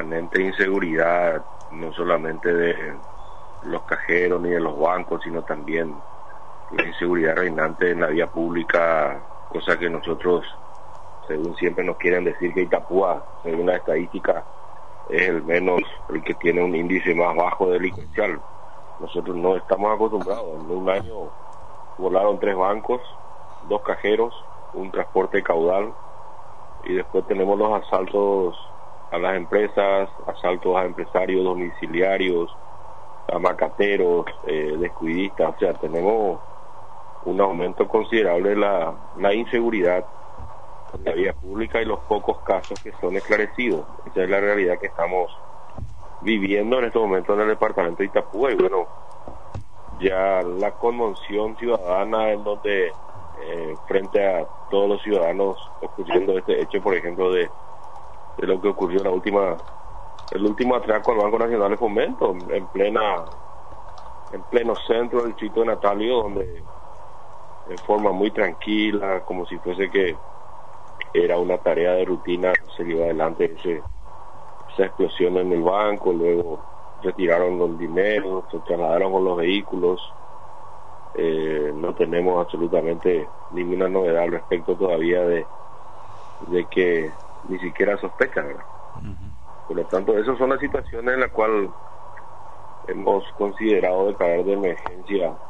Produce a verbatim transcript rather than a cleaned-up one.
permanente inseguridad, no solamente de los cajeros ni de los bancos, sino también la inseguridad reinante en la vía pública, cosa que nosotros, según siempre nos quieren decir que Itapúa, según la estadística, es el menos, el que tiene un índice más bajo delincuencial. Nosotros no estamos acostumbrados. En un año volaron tres bancos, dos cajeros, un transporte caudal, y después tenemos los asaltos a las empresas, asaltos a empresarios domiciliarios, a macateros, eh, descuidistas. O sea, tenemos un aumento considerable de la, la inseguridad en la vía pública y los pocos casos que son esclarecidos. Esa es la realidad que estamos viviendo en este momento en el departamento de Itapúa. Y bueno, ya la conmoción ciudadana en donde eh, frente a todos los ciudadanos ocurriendo este hecho, por ejemplo, de, de lo que ocurrió en la última el último atraco al Banco Nacional de Fomento en plena en pleno centro del distrito de Natalio, donde en forma muy tranquila, como si fuese que era una tarea de rutina, se llevó adelante ese, esa explosión en el banco. Luego retiraron los dineros, se trasladaron con los vehículos. Eh, no tenemos absolutamente ninguna novedad al respecto todavía de, de que ni siquiera sospechan, ¿verdad? Uh-huh. Por lo tanto, esas son las situaciones en las cuales hemos considerado de caer de emergencia